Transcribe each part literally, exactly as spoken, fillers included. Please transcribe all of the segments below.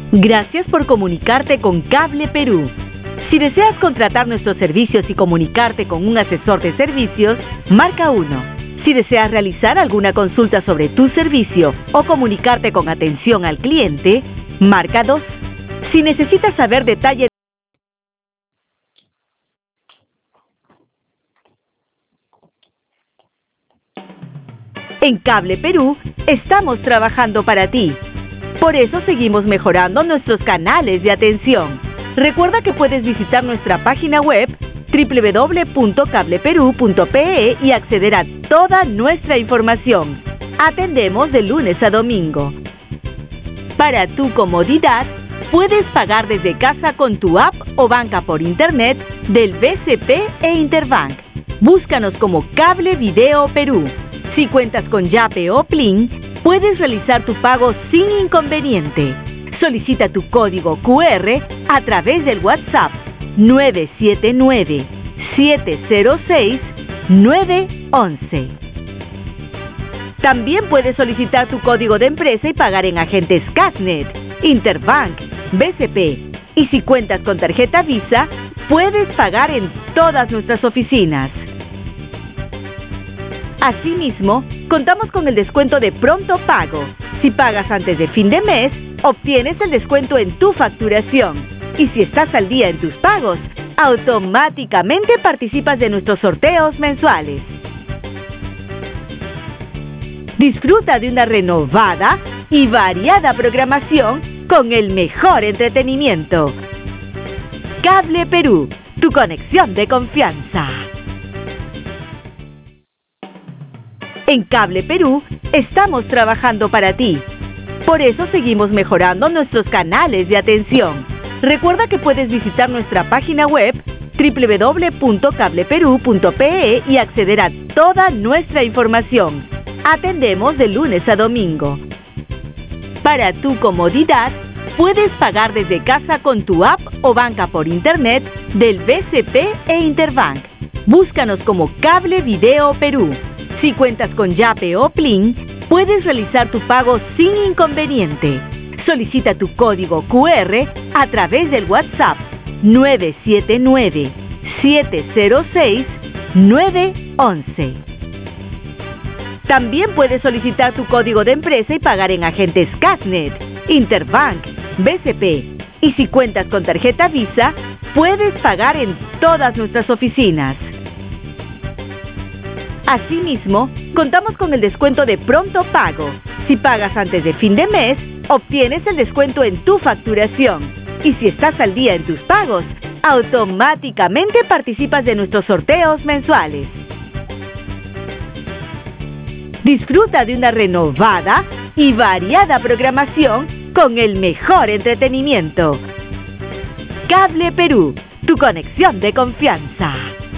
Gracias por comunicarte con Cable Perú. Si deseas contratar nuestros servicios y comunicarte con un asesor de servicios, marca uno. Si deseas realizar alguna consulta sobre tu servicio o comunicarte con atención al cliente, marca dos. Si necesitas saber detalles en Cable Perú, estamos trabajando para ti. Por eso seguimos mejorando nuestros canales de atención. Recuerda que puedes visitar nuestra página web doble u doble u doble u punto cable perú punto pe e y acceder a toda nuestra información. Atendemos de lunes a domingo. Para tu comodidad, puedes pagar desde casa con tu app o banca por internet del B C P e Interbank. Búscanos como Cable Video Perú. Si cuentas con Yape o Plin, puedes realizar tu pago sin inconveniente. Solicita tu código cu erre a través del WhatsApp nueve siete nueve, siete cero seis, nueve once. También puedes solicitar tu código de empresa y pagar en agentes Cashnet, Interbank, B C P. Y si cuentas con tarjeta Visa, puedes pagar en todas nuestras oficinas. Asimismo, contamos con el descuento de Pronto Pago. Si pagas antes de fin de mes, obtienes el descuento en tu facturación. Y si estás al día en tus pagos, automáticamente participas de nuestros sorteos mensuales. Disfruta de una renovada y variada programación con el mejor entretenimiento. Cable Perú, tu conexión de confianza. En Cable Perú, estamos trabajando para ti. Por eso seguimos mejorando nuestros canales de atención. Recuerda que puedes visitar nuestra página web doble u doble u doble u punto cable perú punto pe e y acceder a toda nuestra información. Atendemos de lunes a domingo. Para tu comodidad, puedes pagar desde casa con tu app o banca por internet del B C P e Interbank. Búscanos como Cable Video Perú. Si cuentas con Yape o Plin, puedes realizar tu pago sin inconveniente. Solicita tu código cu erre a través del WhatsApp nueve siete nueve, siete cero seis, nueve once. También puedes solicitar tu código de empresa y pagar en agentes Cashnet, Interbank, B C P. Y si cuentas con tarjeta Visa, puedes pagar en todas nuestras oficinas. Asimismo, contamos con el descuento de Pronto Pago. Si pagas antes de fin de mes, obtienes el descuento en tu facturación. Y si estás al día en tus pagos, automáticamente participas de nuestros sorteos mensuales. Disfruta de una renovada y variada programación con el mejor entretenimiento. Cable Perú, tu conexión de confianza.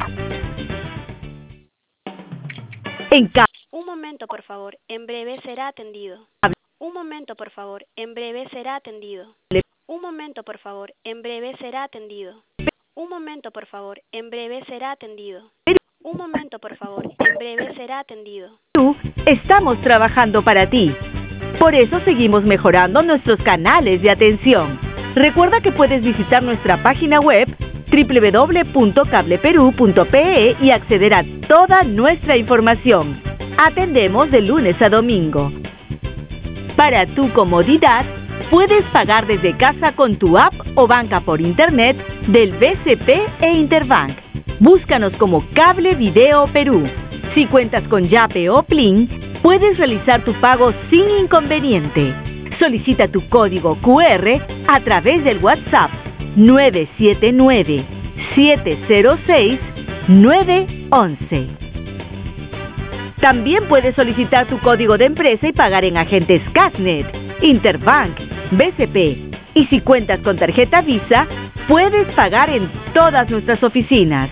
En ca- Un momento, por favor. En breve será atendido. Un momento, por favor. En breve será atendido. Un momento, por favor. En breve será atendido. Un momento, por favor. En breve será atendido. Un momento, por favor. En breve será atendido. Estamos trabajando para ti. Por eso seguimos mejorando nuestros canales de atención. Recuerda que puedes visitar nuestra página web doble u doble u doble u punto cable perú punto pe e y acceder a toda nuestra información. Atendemos de lunes a domingo. Para tu comodidad, puedes pagar desde casa con tu app o banca por internet del B C P e Interbank. Búscanos como Cable Video Perú. Si cuentas con Yape o Plin, puedes realizar tu pago sin inconveniente. Solicita tu código cu erre a través del WhatsApp nueve siete nueve, siete cero seis, nueve once. También puedes solicitar tu código de empresa y pagar en agentes Cashnet, Interbank, B C P. Y si cuentas con tarjeta Visa, puedes pagar en todas nuestras oficinas.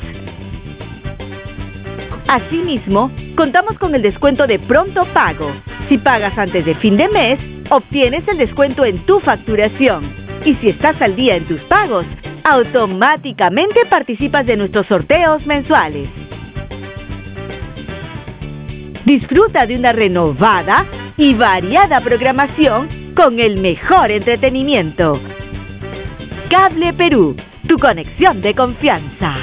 Asimismo, contamos con el descuento de Pronto Pago. Si pagas antes de fin de mes, obtienes el descuento en tu facturación. Y si estás al día en tus pagos, automáticamente participas de nuestros sorteos mensuales. Disfruta de una renovada y variada programación con el mejor entretenimiento. Cable Perú, tu conexión de confianza.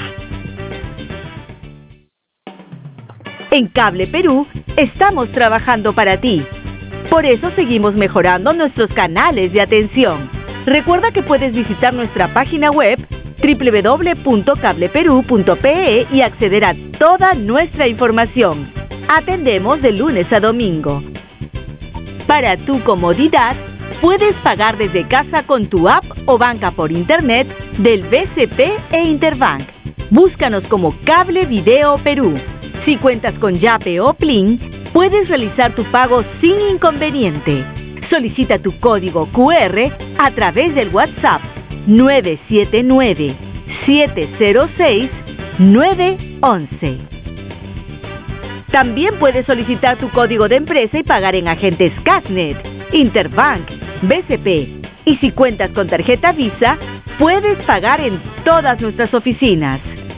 En Cable Perú estamos trabajando para ti. Por eso seguimos mejorando nuestros canales de atención. Recuerda que puedes visitar nuestra página web doble u doble u doble u punto cable perú punto pe e y acceder a toda nuestra información. Atendemos de lunes a domingo. Para tu comodidad, puedes pagar desde casa con tu app o banca por internet del B C P e Interbank. Búscanos como Cable Video Perú. Si cuentas con Yape o Plin, puedes realizar tu pago sin inconveniente. Solicita tu código cu erre a través del WhatsApp nueve siete nueve, siete cero seis, nueve once. También puedes solicitar tu código de empresa y pagar en agentes Casnet, Interbank, B C P. Y si cuentas con tarjeta Visa, puedes pagar en todas nuestras oficinas.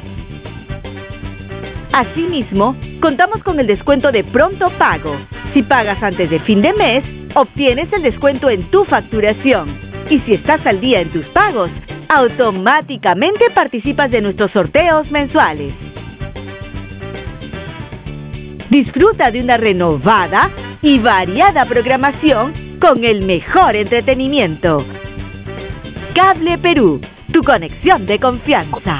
Asimismo, contamos con el descuento de pronto pago. Si pagas antes de fin de mes, obtienes el descuento en tu facturación. Y si estás al día en tus pagos, automáticamente participas de nuestros sorteos mensuales. Disfruta de una renovada y variada programación con el mejor entretenimiento. Cable Perú, tu conexión de confianza.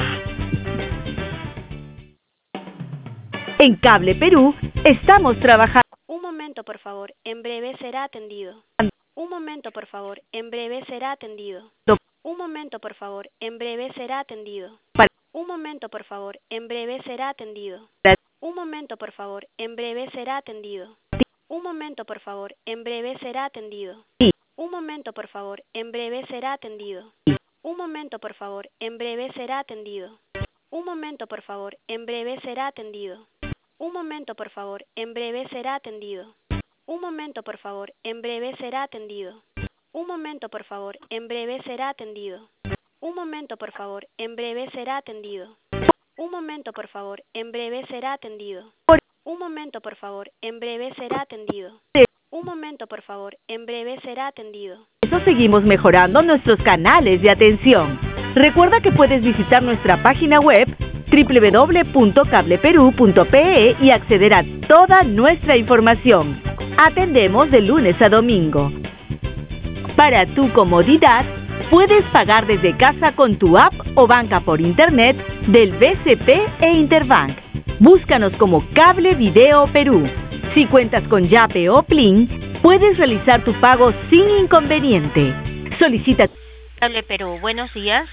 En Cable Perú estamos trabajando. Un momento, por favor. En breve será atendido. Un momento, por favor. En breve será atendido. Un momento, por favor. En breve será atendido. Un momento, por favor. En breve será atendido. Un momento, por favor. En breve será atendido. Un momento, por favor. En breve será atendido. Un momento, por favor. En breve será atendido. Un momento, por favor. En breve será atendido. Un momento, por favor. En breve será atendido. Un momento, por favor. En breve será atendido. Un momento, por favor. En breve será atendido. Un momento, por favor. En breve será atendido. Un momento, por favor. En breve será atendido. Un momento, por favor. En breve será atendido. Un momento, por favor. En breve será atendido. Un momento, por favor. En breve será atendido. Por eso seguimos mejorando nuestros canales de atención. Recuerda que puedes visitar nuestra página web doble u doble u doble u punto cable perú punto pe e y acceder a toda nuestra información. Atendemos de lunes a domingo. Para tu comodidad, puedes pagar desde casa con tu app o banca por internet del B C P e Interbank. Búscanos como Cable Video Perú. Si cuentas con Yape o Plin, puedes realizar tu pago sin inconveniente. Solicita. Cable Perú, buenos días.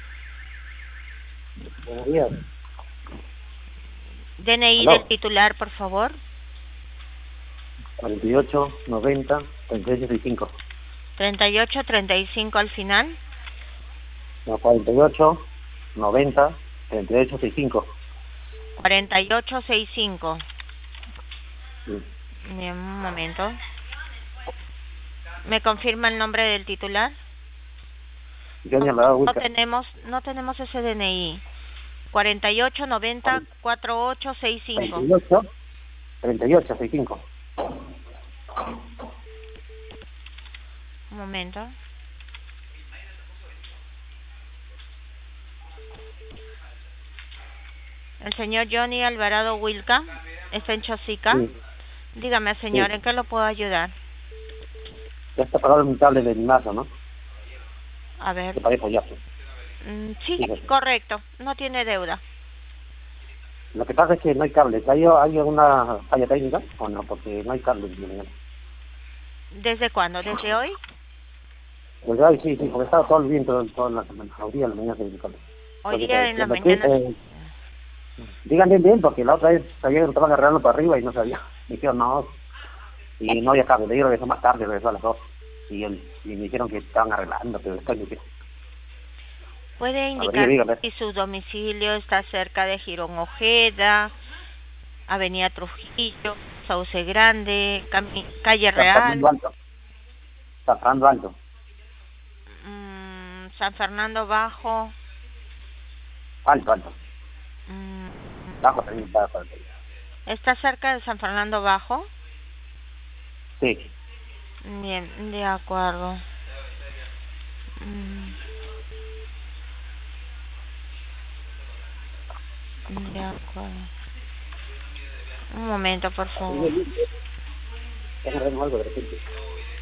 Buenos días. D N I Aló. del titular, por favor. cuarenta y ocho, noventa, treinta y ocho, sesenta y cinco. treinta y ocho, treinta y cinco al final. No, cuarenta y ocho, noventa, treinta y ocho, sesenta y cinco. cuarenta y ocho, sesenta y cinco. Sí. Bien, un momento. ¿Me confirma el nombre del titular? Yo No, ni hablaba, no Wilka. tenemos, no tenemos ese D N I. cuarenta y ocho, noventa, cuarenta y ocho, sesenta y cinco. treinta y ocho, treinta y ocho, sesenta y cinco. Un momento. El señor Johnny Alvarado Wilka está en Chosica. Sí. Dígame, señor, Sí. ¿en qué lo puedo ayudar? Ya está pagado mi cable de marzo, ¿no? A ver. Que pagué por ya. Pues. Mm, sí, Sí, sí. correcto. No tiene deuda. Lo que pasa es que no hay cable. ¿Hay, hay alguna falla técnica o no? Porque no hay cable. ¿Desde cuándo? ¿Desde hoy? Pues ay, sí, sí, porque estaba todo el viento toda la semana. Hoy día en la mañana se cable. Hoy Porque, día en la lo que, mañana. eh, digan bien, bien, porque la otra vez sabía que lo estaban agarrando para arriba y no sabía. Me dijeron, no. Y no había cable. Le regresó más tarde, regresó a las dos. Y, el, y me dijeron que estaban arreglando, pero después me dijeron. ¿Puede A ver, indicar dígame. si su domicilio está cerca de Girón Ojeda, Avenida Trujillo, Sauce Grande, Cami- Calle San Real, Fernando Alto. San Fernando Alto. mm, San Fernando Bajo? Alto, alto. mm, Bajo también está alto. ¿Está cerca de San Fernando Bajo? Sí. Bien, de acuerdo. Mm, De acuerdo. Un momento, por favor. Es algo de repente.